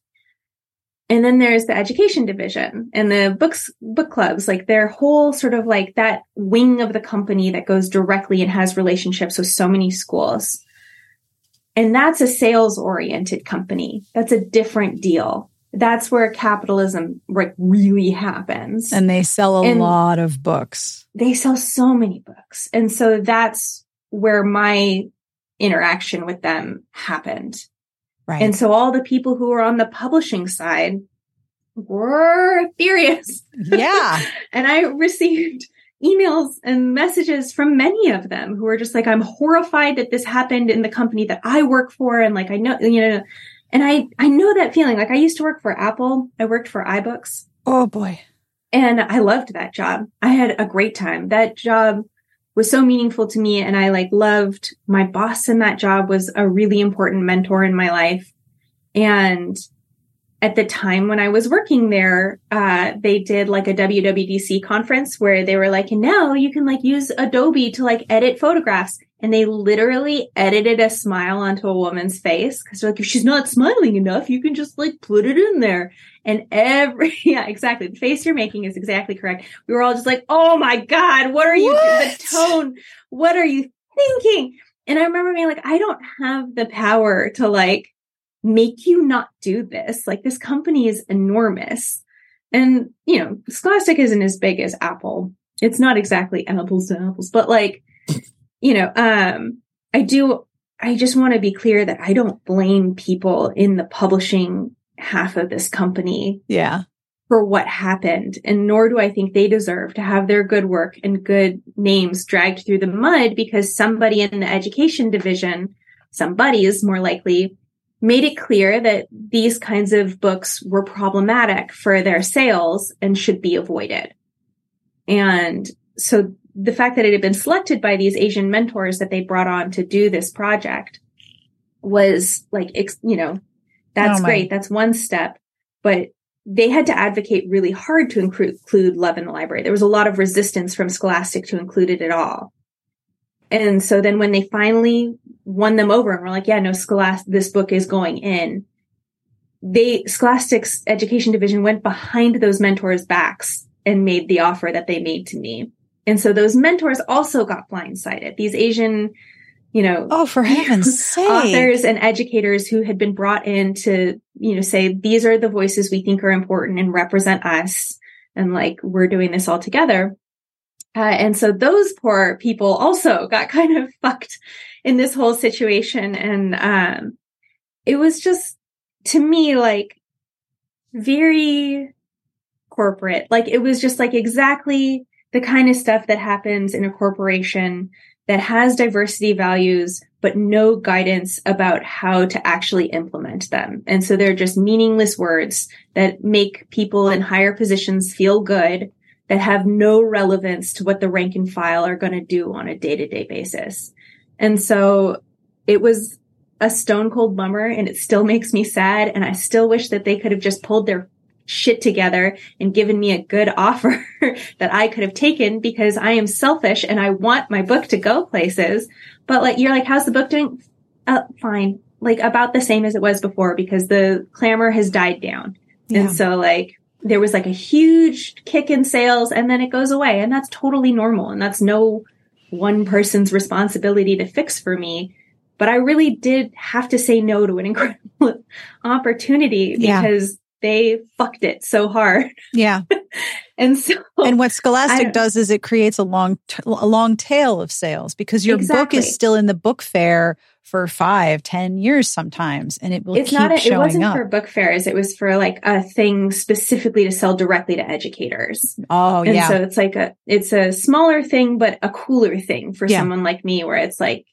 And then there's the education division and the book clubs, like their whole sort of like that wing of the company that goes directly and has relationships with so many schools. And that's a sales oriented company. That's a different deal. That's where capitalism like really happens. And they sell a lot of books. They sell so many books. And so that's where my interaction with them happened. Right. And so all the people who were on the publishing side were furious. Yeah. And I received emails and messages from many of them who were just like, I'm horrified that this happened in the company that I work for. And like, I know, you know, and I know that feeling. Like I used to work for Apple. I worked for iBooks. Oh boy. And I loved that job. I had a great time. That job was so meaningful to me. And I like loved my boss in that job was a really important mentor in my life. And at the time when I was working there, they did like a WWDC conference where they were like, and now you can like use Adobe to like edit photographs. And they literally edited a smile onto a woman's face. Cause they're like, if she's not smiling enough, you can just like put it in there. And yeah, exactly. The face you're making is exactly correct. We were all just like, oh my God, what are you, the tone, what are you thinking? And I remember being like, I don't have the power to like make you not do this. Like this company is enormous. And, you know, Scholastic isn't as big as Apple. It's not exactly apples to apples, but like, you know, I just want to be clear that I don't blame people in the publishing half of this company. Yeah. For what happened. And nor do I think they deserve to have their good work and good names dragged through the mud because somebody in the education division, somebody is more likely, made it clear that these kinds of books were problematic for their sales and should be avoided. And so the fact that it had been selected by these Asian mentors that they brought on to do this project was like, you know, that's great. That's one step. But they had to advocate really hard to include Love in the Library. There was a lot of resistance from Scholastic to include it at all. And so then when they finally won them over and were like, yeah, no, this book is going in, Scholastic's education division went behind those mentors' backs and made the offer that they made to me. And so those mentors also got blindsided. These Asian, you know, oh, for heaven's sake, authors and educators who had been brought in to, you know, say, these are the voices we think are important and represent us. And like, we're doing this all together. And so those poor people also got kind of fucked in this whole situation. And, it was just, to me, like very corporate. Like it was just like exactly the kind of stuff that happens in a corporation that has diversity values, but no guidance about how to actually implement them. And so they're just meaningless words that make people in higher positions feel good, that have no relevance to what the rank and file are going to do on a day-to-day basis. And so it was a stone cold bummer, and it still makes me sad. And I still wish that they could have just pulled their shit together and given me a good offer that I could have taken, because I am selfish and I want my book to go places. But like, you're like, how's the book doing? Fine. Like about the same as it was before, because the clamor has died down. Yeah. And so like, there was like a huge kick in sales and then it goes away, and that's totally normal. And that's no one person's responsibility to fix for me. But I really did have to say no to an incredible opportunity because they fucked it so hard. Yeah. And so, and what Scholastic does is it creates a long tail of sales because your book is still in the book fair for 5-10 years sometimes, and it will keep showing up. It wasn't for book fairs; it was for like a thing specifically to sell directly to educators. Oh, and so it's a smaller thing, but a cooler thing for someone like me, where it's like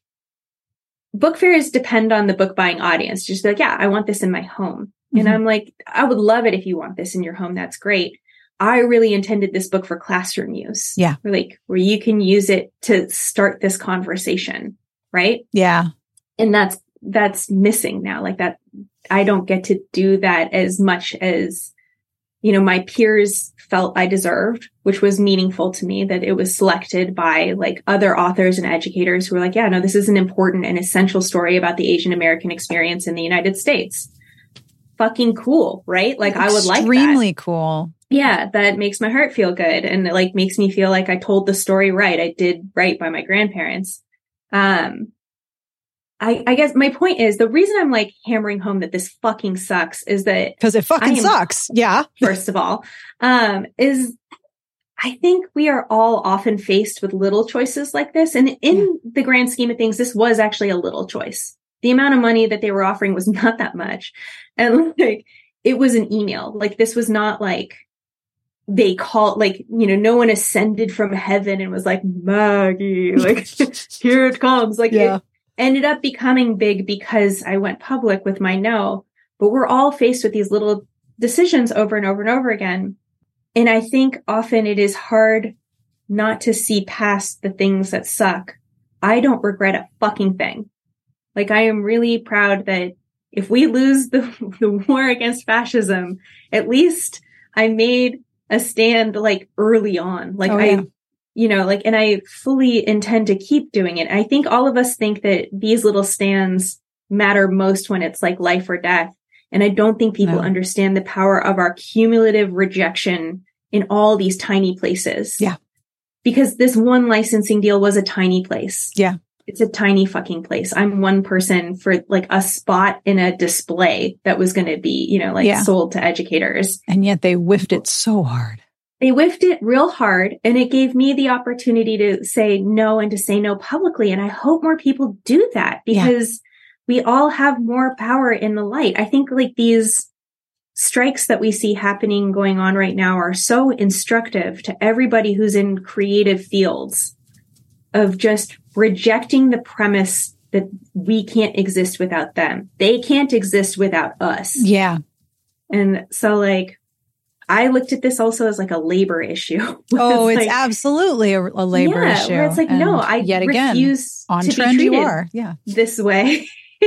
book fairs depend on the book buying audience. Just like, yeah, I want this in my home, and I'm like, I would love it if you want this in your home. That's great. I really intended this book for classroom use. Yeah. Where you can use it to start this conversation. Right. Yeah. And that's missing now. Like that, I don't get to do that as much as, my peers felt I deserved, which was meaningful to me that it was selected by like other authors and educators who were like, yeah, no, this is an important and essential story about the Asian American experience in the United States. Fucking cool. Right. Like I would like that. Extremely cool. Yeah, that makes my heart feel good. And it like makes me feel like I told the story right. I did right by my grandparents. I guess my point is the reason I'm like hammering home that this fucking sucks is that because it fucking sucks. Yeah. First of all, is I think we are all often faced with little choices like this. And in the grand scheme of things, this was actually a little choice. The amount of money that they were offering was not that much. And like, it was an email. Like this was not like, they called like, no one ascended from heaven and was like, Maggie, like, here it comes. Like it ended up becoming big because I went public with my no, but we're all faced with these little decisions over and over and over again. And I think often it is hard not to see past the things that suck. I don't regret a fucking thing. Like I am really proud that if we lose the war against fascism, at least I made a stand like early on, like and I fully intend to keep doing it. I think all of us think that these little stands matter most when it's like life or death. And I don't think people understand the power of our cumulative rejection in all these tiny places. Yeah. Because this one licensing deal was a tiny place. Yeah. It's a tiny fucking place. I'm one person for like a spot in a display that was going to be, sold to educators. And yet they whiffed it so hard. They whiffed it real hard. And it gave me the opportunity to say no and to say no publicly. And I hope more people do that because we all have more power in the light. I think like these strikes that we see happening going on right now are so instructive to everybody who's in creative fields of just rejecting the premise that we can't exist without them. They can't exist without us. Yeah. And so like, I looked at this also as like a labor issue. Oh, it's like, absolutely a labor issue. Where it's like, no, I yet again, refuse on to trend be treated you are. Yeah. this way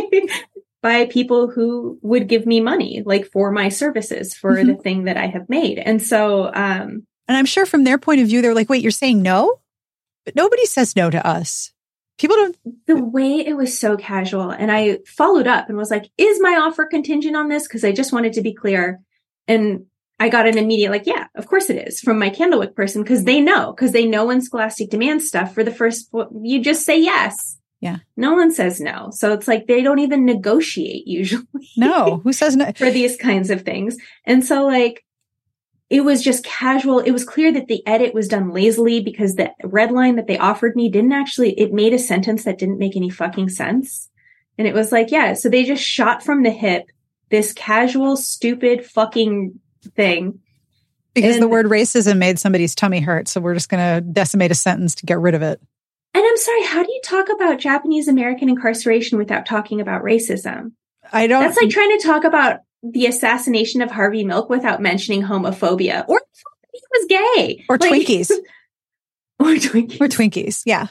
by people who would give me money, like for my services, for the thing that I have made. And so, and I'm sure from their point of view, they're like, wait, you're saying no? But nobody says no to us. People don't. The way it was so casual. And I followed up and was like, is my offer contingent on this? Because I just wanted to be clear. And I got an immediate like, yeah, of course it is from my Candlewick person. Because they know when Scholastic demands stuff for the first, you just say yes. Yeah. No one says no. So it's like, they don't even negotiate usually. No. Who says no? For these kinds of things. And so like, it was just casual. It was clear that the edit was done lazily because the red line that they offered me it made a sentence that didn't make any fucking sense. And it was like, yeah, so they just shot from the hip this casual, stupid fucking thing. Because the word racism made somebody's tummy hurt. So we're just going to decimate a sentence to get rid of it. And I'm sorry, how do you talk about Japanese American incarceration without talking about racism? That's like trying to talk about the assassination of Harvey Milk without mentioning homophobia or he was gay or Twinkies or Twinkies. Yeah.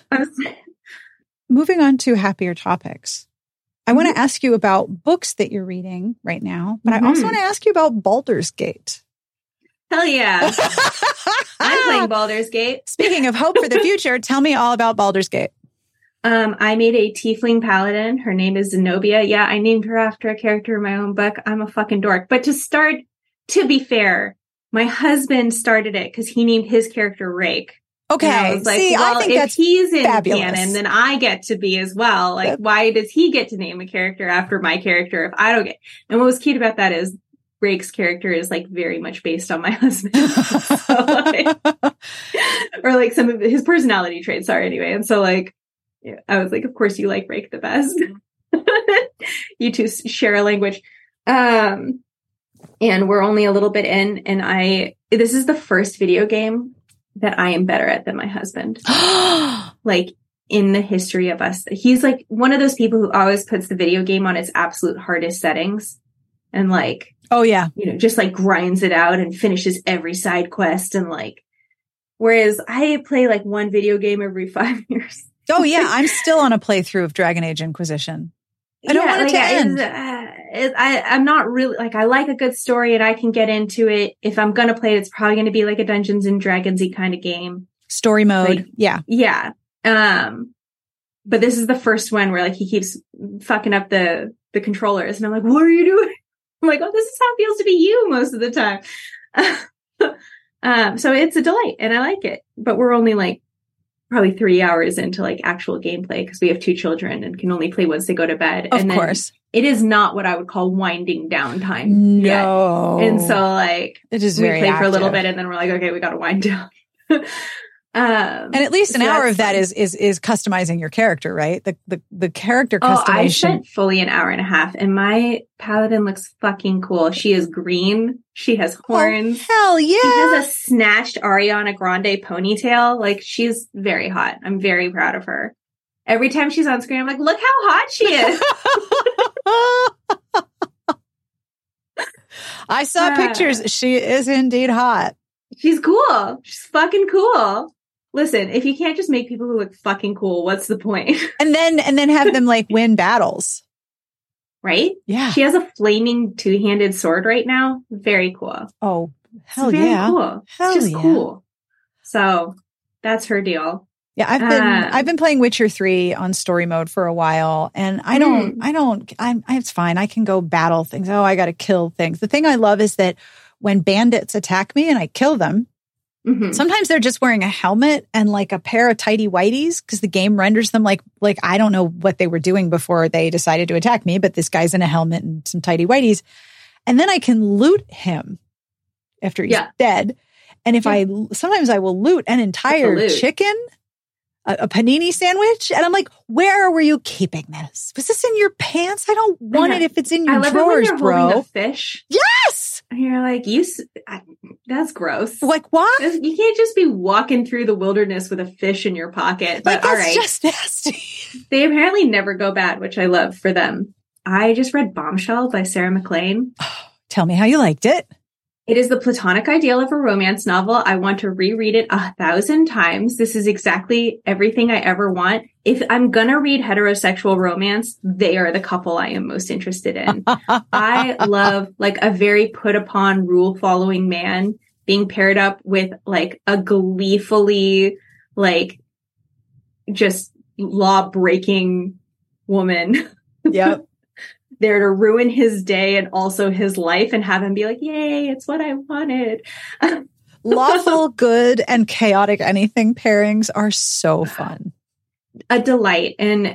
Moving on to happier topics. I want to ask you about books that you're reading right now, but I also want to ask you about Baldur's Gate. Hell yeah. I'm playing Baldur's Gate. Speaking of hope for the future, tell me all about Baldur's Gate. I made a tiefling paladin. Her name is Zenobia. Yeah, I named her after a character in my own book. I'm a fucking dork. But to be fair, my husband started it because he named his character Rake. Okay. And I was like, see, well, I think if that's he's in fabulous. canon, then I get to be as well. Like, why does he get to name a character after my character if I don't get? And what was cute about that is Rake's character is like very much based on my husband. So, like, or like some of his personality traits are anyway. And so like, I was like, of course you like Rake the best. You two share a language. And we're only a little bit in, and this is the first video game that I am better at than my husband. Like in the history of us. He's like one of those people who always puts the video game on its absolute hardest settings and like, oh yeah, you know, just like grinds it out and finishes every side quest. And like, whereas I play like one video game every 5 years. Oh yeah. I'm still on a playthrough of Dragon Age Inquisition. I don't want it to end. I'm not really like, I like a good story and I can get into it. If I'm going to play it, it's probably going to be like a Dungeons and Dragons-y kind of game. Story mode. Like, yeah. Yeah. But this is the first one where like he keeps fucking up the controllers and I'm like, what are you doing? I'm like, oh, this is how it feels to be you most of the time. So it's a delight and I like it, but we're only like probably 3 hours into like actual gameplay because we have 2 children and can only play once they go to bed. Of course. It is not what I would call winding down time. No. Yet. And so like it is we very play active. for a little bit and then we're like, okay, we got to wind down. And at least an hour of that is customizing your character, right? The character customization. I spent fully an hour and a half and my paladin looks fucking cool. She is green. She has horns. Oh, hell yeah. She has a snatched Ariana Grande ponytail. Like she's very hot. I'm very proud of her. Every time she's on screen, I'm like, look how hot she is. I saw pictures. She is indeed hot. She's cool. She's fucking cool. Listen, if you can't just make people who look fucking cool, what's the point? And then have them like win battles. Right? Yeah. She has a flaming 2-handed sword right now. Very cool. Oh, hell it's very yeah. Cool. Hell it's just yeah. cool. So that's her deal. Yeah, I've been playing Witcher 3 on story mode for a while, and it's fine. I can go battle things. Oh, I got to kill things. The thing I love is that when bandits attack me and I kill them, sometimes they're just wearing a helmet and like a pair of tighty whities because the game renders them like I don't know what they were doing before they decided to attack me, but this guy's in a helmet and some tighty whities, and then I can loot him after he's dead. And if sometimes I will loot an entire chicken. A panini sandwich. And I'm like, where were you keeping this? Was this in your pants? I don't want it if it's in your drawers, it when you're bro. Holding a fish. Yes! And you're like, that's gross. Like, what? You can't just be walking through the wilderness with a fish in your pocket. But like, that's all right. just nasty. They apparently never go bad, which I love for them. I just read Bombshell by Sarah MacLean. Tell me how you liked it. It is the platonic ideal of a romance novel. I want to reread it 1,000 times. This is exactly everything I ever want. If I'm going to read heterosexual romance, they are the couple I am most interested in. I love like a very put upon rule following man being paired up with like a gleefully like just law breaking woman. Yep. There to ruin his day and also his life and have him be like, yay, it's what I wanted. Lawful, good, and chaotic anything pairings are so fun. A delight. And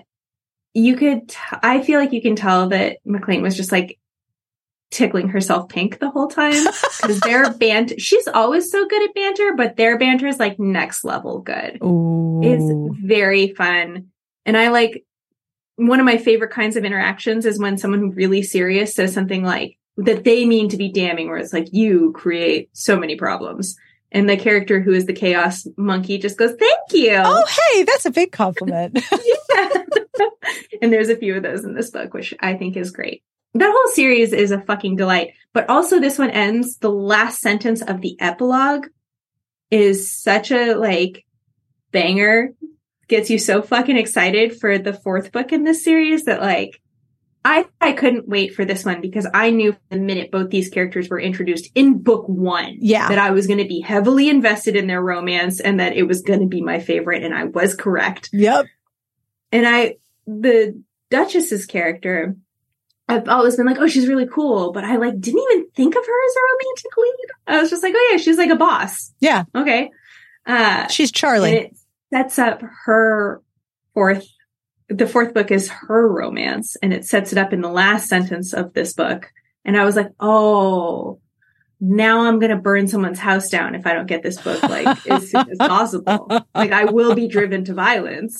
I feel like you can tell that MacLean was just like tickling herself pink the whole time because their banter, she's always so good at banter, but their banter is like next level good. Ooh. It's very fun. And I like, one of my favorite kinds of interactions is when someone really serious says something like that they mean to be damning, where it's like, you create so many problems. And the character who is the chaos monkey just goes, thank you. Oh, hey, that's a big compliment. Yeah. And there's a few of those in this book, which I think is great. That whole series is a fucking delight. But also this one ends, the last sentence of the epilogue is such a like banger. Gets you so fucking excited for the 4th book in this series that like I couldn't wait for this one because I knew the minute both these characters were introduced in book 1 that I was going to be heavily invested in their romance and that it was going to be my favorite, and I was correct. Yep. And the Duchess's character, I've always been like, oh, she's really cool, but I like didn't even think of her as a romantic lead. I was just like, oh yeah, she's like a boss. Yeah. Okay. She's Charlie. And it sets up her the fourth book is her romance, and it sets it up in the last sentence of this book. And I was like, oh, now I'm going to burn someone's house down if I don't get this book like as soon as possible. Like I will be driven to violence.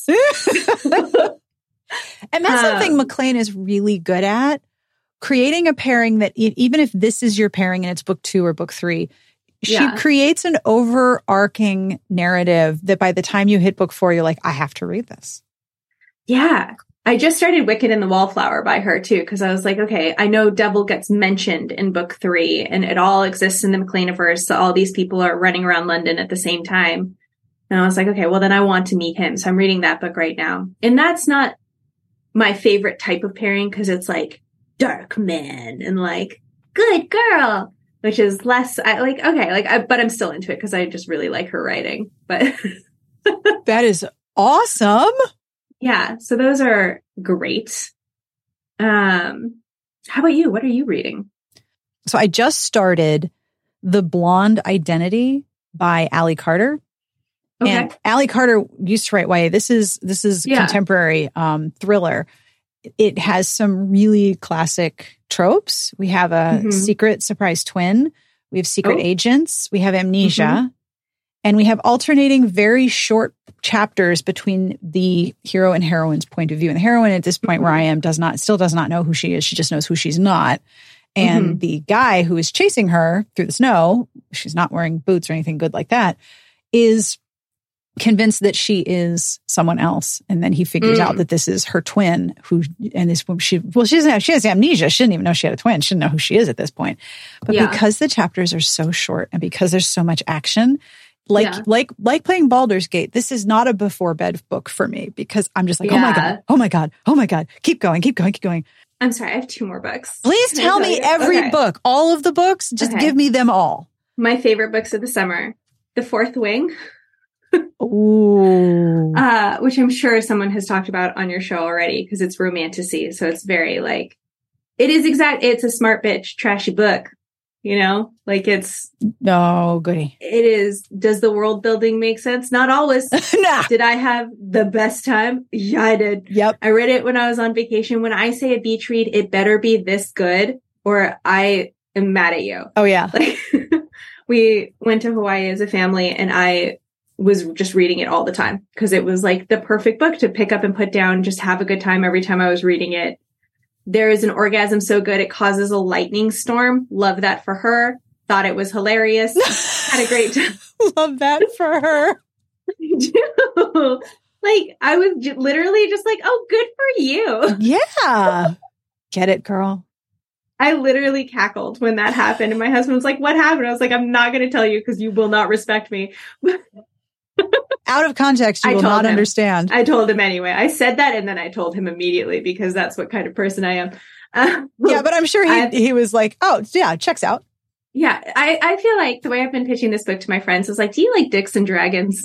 And that's something MacLean is really good at, creating a pairing that even if this is your pairing and it's book 2 or book 3, she creates an overarching narrative that by the time you hit book 4, you're like, I have to read this. Yeah. I just started Wicked and the Wallflower by her too, because I was like, okay, I know Devil gets mentioned in book 3 and it all exists in the MacLeaniverse. So all these people are running around London at the same time. And I was like, okay, well then I want to meet him. So I'm reading that book right now. And that's not my favorite type of pairing because it's like dark man and like good girl, which is less but I'm still into it because I just really like her writing. But that is awesome. Yeah, so those are great. How about you? What are you reading? So I just started The Blonde Identity by Allie Carter. Okay. And Allie Carter used to write YA. This is contemporary thriller. It has some really classic tropes. We have a secret surprise twin. We have secret agents. We have amnesia. Mm-hmm. And we have alternating very short chapters between the hero and heroine's point of view. And the heroine at this point where I am still does not know who she is. She just knows who she's not. And the guy who is chasing her through the snow, she's not wearing boots or anything good like that, is convinced that she is someone else. And then he figures out that this is her twin she has amnesia. She didn't even know she had a twin. She didn't know who she is at this point. But because the chapters are so short and because there's so much action, like playing Baldur's Gate, this is not a before bed book for me because I'm just like, oh my God, keep going. I'm sorry, I have 2 more books. Please tell me every book, all of the books, just give me them all. My favorite books of the summer, The Fourth Wing. Ooh. Which I'm sure someone has talked about on your show already because it's romantasy. So it's very it's a smart bitch, trashy book. You know, like it's no goody. It is. Does the world building make sense? Not always. Nah. Did I have the best time? Yeah, I did. Yep. I read it when I was on vacation. When I say a beach read, it better be this good or I am mad at you. Oh yeah. Like we went to Hawaii as a family and I was just reading it all the time because it was like the perfect book to pick up and put down, just have a good time every time I was reading it. There is an orgasm so good it causes a lightning storm. Love that for her. Thought it was hilarious. Had a great time. Love that for her. I do. Like, I was literally just like, oh, good for you. Yeah. Get it, girl. I literally cackled when that happened. And my husband was like, what happened? I was like, I'm not going to tell you because you will not respect me. Out of context, you will not understand. I told him anyway. I said that and then I told him immediately because that's what kind of person I am. Yeah, but I'm sure he was like, oh, yeah, checks out. Yeah, I feel like the way I've been pitching this book to my friends is like, do you like dicks and dragons?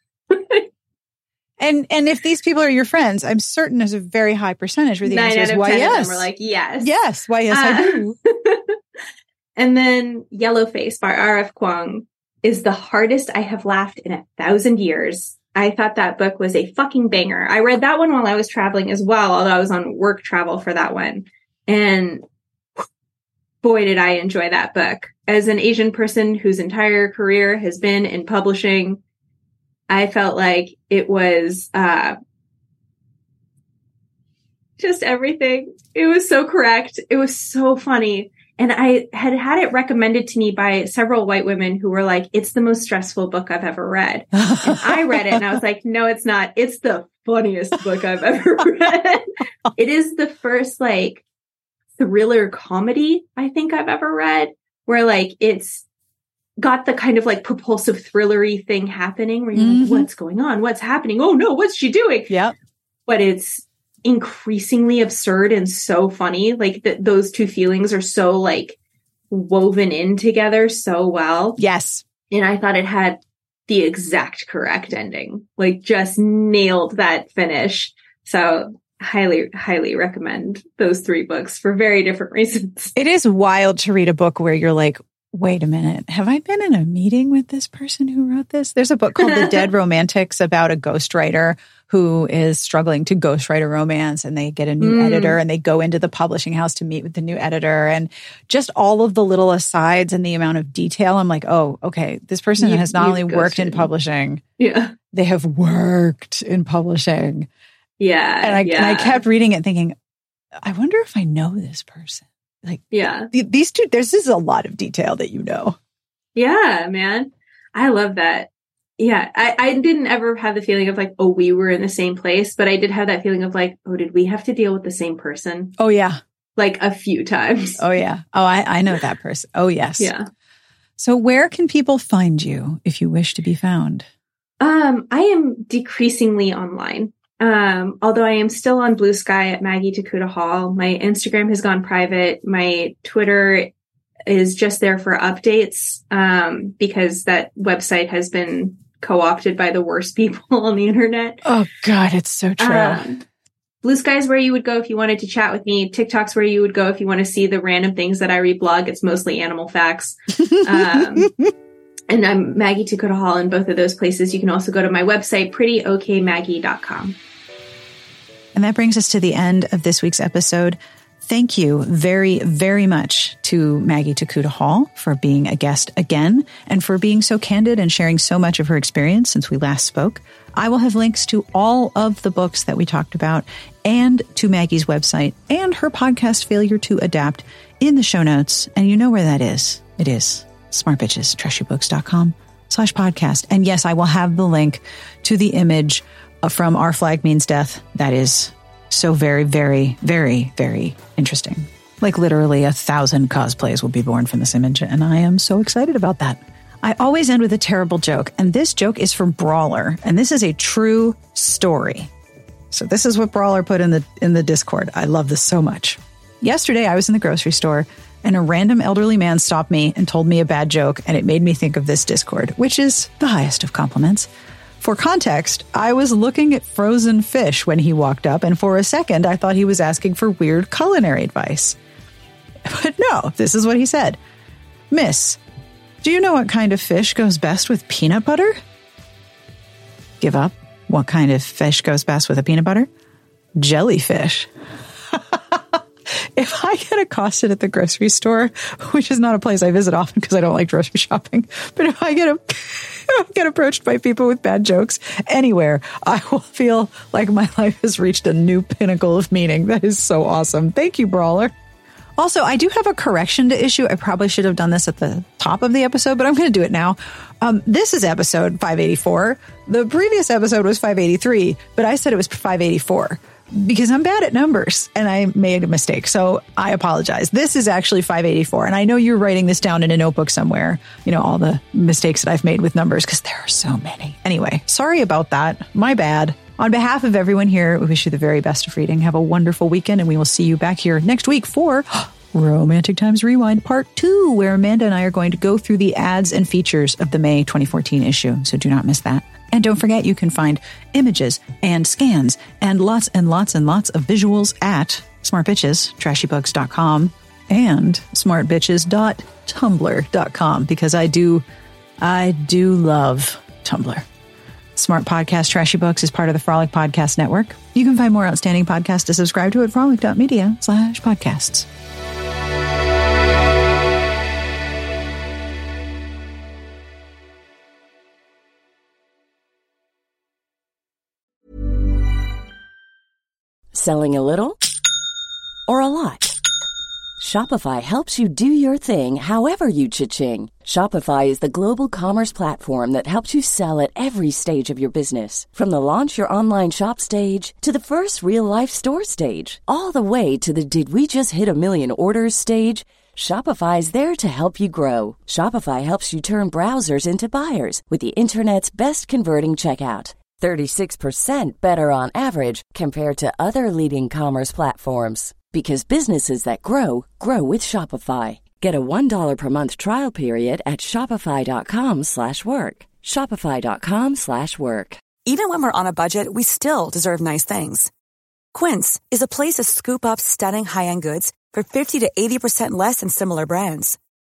And if these people are your friends, I'm certain there's a very high percentage where the 9 answer is out of why 10 yes. of them were like, yes. Yes, why yes, I do. And then Yellowface by R.F. Kuang is the hardest I have laughed in 1,000 years. I thought that book was a fucking banger. I read that one while I was traveling as well, although I was on work travel for that one. And boy, did I enjoy that book. As an Asian person whose entire career has been in publishing, I felt like it was just everything. It was so correct. It was so funny. And I had it recommended to me by several white women who were like, it's the most stressful book I've ever read. And I read it and I was like, no, it's not. It's the funniest book I've ever read. It is the first like thriller comedy I think I've ever read where like it's got the kind of like propulsive thrillery thing happening where you're like, what's going on? What's happening? Oh no, what's she doing? Yeah. But it's increasingly absurd and so funny. Like those two feelings are so like woven in together so well. Yes. And I thought it had the exact correct ending, like just nailed that finish. So highly, highly recommend those 3 books for very different reasons. It is wild to read a book where you're like, wait a minute, have I been in a meeting with this person who wrote this? There's a book called The Dead Romantics about a ghostwriter who is struggling to ghostwrite a romance, and they get a new editor and they go into the publishing house to meet with the new editor, and just all of the little asides and the amount of detail. I'm like, oh, okay, this person has not only worked in publishing, they have worked in publishing. And I kept reading it thinking, I wonder if I know this person. Like, these two, this is a lot of detail that you know. Yeah, man. I love that. Yeah. I didn't ever have the feeling of like, oh, we were in the same place, but I did have that feeling of like, oh, did we have to deal with the same person? Oh, yeah. Like a few times. Oh, yeah. Oh, I know that person. Oh, yes. Yeah. So where can people find you if you wish to be found? I am decreasingly online. Although I am still on Blue Sky at Maggie Takuda Hall. My Instagram has gone private. My Twitter is just there for updates, because that website has been co-opted by the worst people on the internet. Oh God, it's so true. Blue Sky is where you would go if you wanted to chat with me. TikTok's where you would go if you want to see the random things that I reblog. It's mostly animal facts. And I'm Maggie Takuda Hall in both of those places. You can also go to my website, prettyokmaggie.com. And that brings us to the end of this week's episode. Thank you very, very much to Maggie Takuda Hall for being a guest again and for being so candid and sharing so much of her experience since we last spoke. I will have links to all of the books that we talked about and to Maggie's website and her podcast, Failure to Adapt, in the show notes. And you know where that is. It is smartbitchestrashybooks.com/podcast. And yes, I will have the link to the image from Our Flag Means Death. That is so very, very, very, very interesting. Like literally 1,000 cosplays will be born from this image, and I am so excited about that. I always end with a terrible joke, and this joke is from Brawler, and this is a true story. So this is what Brawler put in the Discord. I love this so much. Yesterday, I was in the grocery store, and a random elderly man stopped me and told me a bad joke, and it made me think of this Discord, which is the highest of compliments. For context, I was looking at frozen fish when he walked up, and for a second, I thought he was asking for weird culinary advice. But no, this is what he said. Miss, do you know what kind of fish goes best with peanut butter? Give up. What kind of fish goes best with a peanut butter? Jellyfish. If I get accosted at the grocery store, which is not a place I visit often because I don't like grocery shopping, but if I get approached by people with bad jokes anywhere, I will feel like my life has reached a new pinnacle of meaning. That is so awesome. Thank you, Brawler. Also, I do have a correction to issue. I probably should have done this at the top of the episode, but I'm going to do it now. This is episode 584. The previous episode was 583, but I said it was 584. Because I'm bad at numbers and I made a mistake. So I apologize. This is actually 584. And I know you're writing this down in a notebook somewhere, you know, all the mistakes that I've made with numbers because there are so many. Anyway, sorry about that. My bad. On behalf of everyone here, we wish you the very best of reading. Have a wonderful weekend and we will see you back here next week for Romantic Times Rewind Part 2, where Amanda and I are going to go through the ads and features of the May 2014 issue. So do not miss that. And don't forget, you can find images and scans and lots and lots and lots of visuals at smartbitchestrashybooks.com and smartbitches.tumblr.com because I do love Tumblr. Smart Podcast Trashy Books is part of the Frolic Podcast Network. You can find more outstanding podcasts to subscribe to at frolic.media/podcasts. Selling a little or a lot? Shopify helps you do your thing however you cha-ching. Shopify is the global commerce platform that helps you sell at every stage of your business. From the launch your online shop stage to the first real-life store stage, all the way to the did we just hit a million orders stage. Shopify is there to help you grow. Shopify helps you turn browsers into buyers with the internet's best converting checkout. 36% better on average compared to other leading commerce platforms. Because businesses that grow, grow with Shopify. Get a $1 per month trial period at shopify.com/work. Shopify.com/work. Even when we're on a budget, we still deserve nice things. Quince is a place to scoop up stunning high-end goods for 50 to 80% less than similar brands.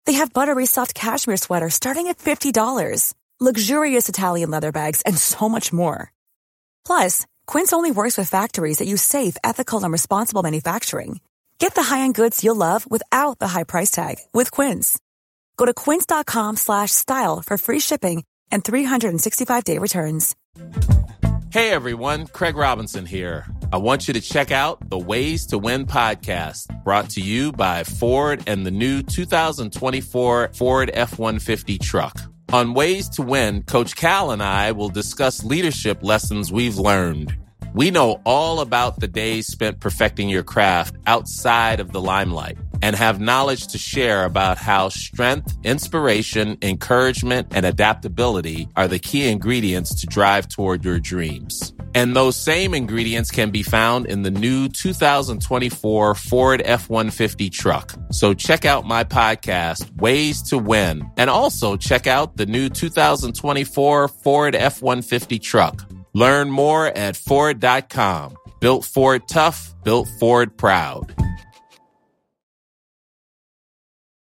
They have buttery soft cashmere sweaters starting at $50, luxurious Italian leather bags, and so much more. Plus, Quince only works with factories that use safe, ethical, and responsible manufacturing. Get the high-end goods you'll love without the high price tag with Quince. Go to quince.com/style for free shipping and 365-day returns. Hey everyone, Craig Robinson here. I want you to check out the Ways to Win podcast, brought to you by Ford and the new 2024 Ford F-150 truck. On Ways to Win, Coach Cal and I will discuss leadership lessons we've learned. We know all about the days spent perfecting your craft outside of the limelight and have knowledge to share about how strength, inspiration, encouragement, and adaptability are the key ingredients to drive toward your dreams. And those same ingredients can be found in the new 2024 Ford F-150 truck. So check out my podcast, Ways to Win, and also check out the new 2024 Ford F-150 truck. Learn more at Ford.com. Built Ford tough, built Ford proud.